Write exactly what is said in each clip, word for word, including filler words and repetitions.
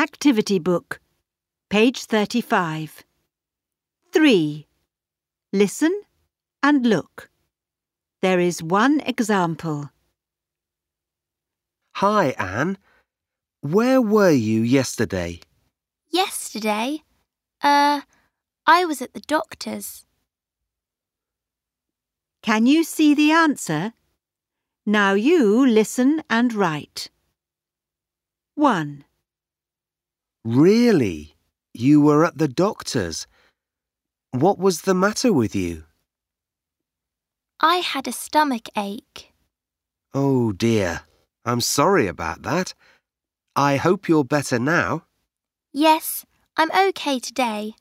Activity book, page thirty-five. three. Listen and look. There is one example. Hi, Anne. Where were you yesterday? Yesterday? Uh, I was at the doctor's. Can you see the answer? Now you listen and write. one. Really? You were at the doctor's? What was the matter with you? I had a stomach ache. Oh dear, I'm sorry about that. I hope you're better now. Yes, I'm okay today.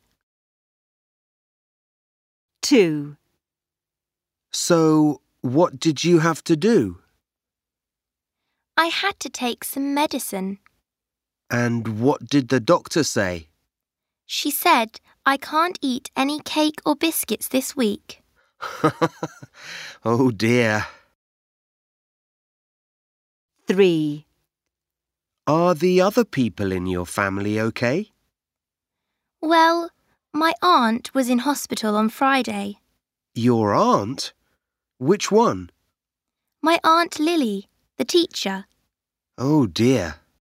two. So, what did you have to do? I had to take some medicine. And what did the doctor say? She said I can't eat any cake or biscuits this week. Oh dear. three. Are the other people in your family okay? Well, my aunt was in hospital on Friday. Your aunt? Which one? My Aunt Lily, the teacher. Oh dear.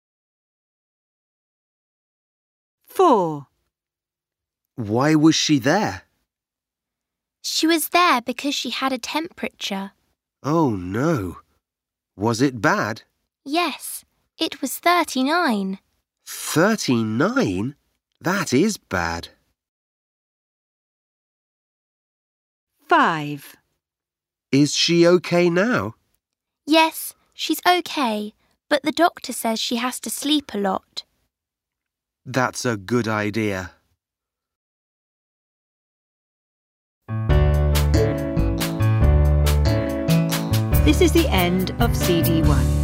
four. Why was she there? She was there because she had a temperature. Oh no. Was it bad? Yes, it was thirty-nine. Thirty-nine? That is bad. five. Is she okay now? Yes, she's okay, but the doctor says she has to sleep a lot. That's a good idea. This is the end of C D one.